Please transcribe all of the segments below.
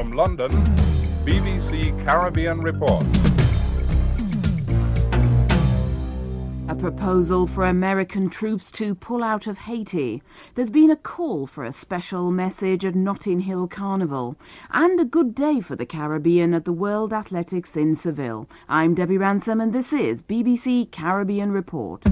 From London, BBC Caribbean Report. A proposal for American troops to pull out of Haiti. There's been a call for a special message at Notting Hill Carnival. And a good day for the Caribbean at the World Athletics in Seville. I'm Debbie Ransom and this is BBC Caribbean Report.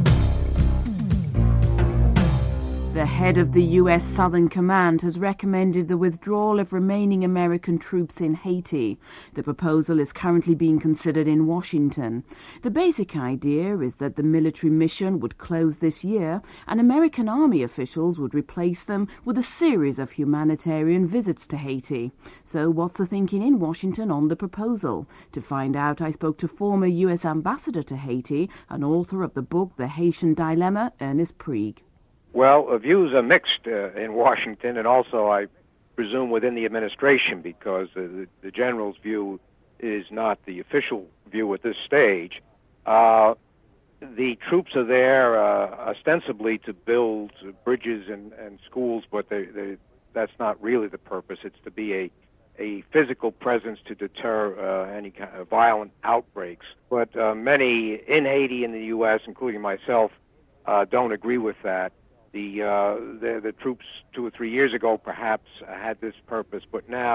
The head of the U.S. Southern Command has recommended the withdrawal of remaining American troops in Haiti. The proposal is currently being considered in Washington. The basic idea is that the military mission would close this year and American Army officials would replace them with a series of humanitarian visits to Haiti. So what's the thinking in Washington on the proposal? To find out, I spoke to former U.S. Ambassador to Haiti and author of the book The Haitian Dilemma, Ernest Prieg. Well, views are mixed in Washington and also, I presume, within the administration because the general's view is not the official view at this stage. The troops are there ostensibly to build bridges and schools, but that's not really the purpose. It's to be a physical presence to deter any kind of violent outbreaks. But many in Haiti and the U.S., including myself, don't agree with that. The troops 2 or 3 years ago perhaps had this purpose, but now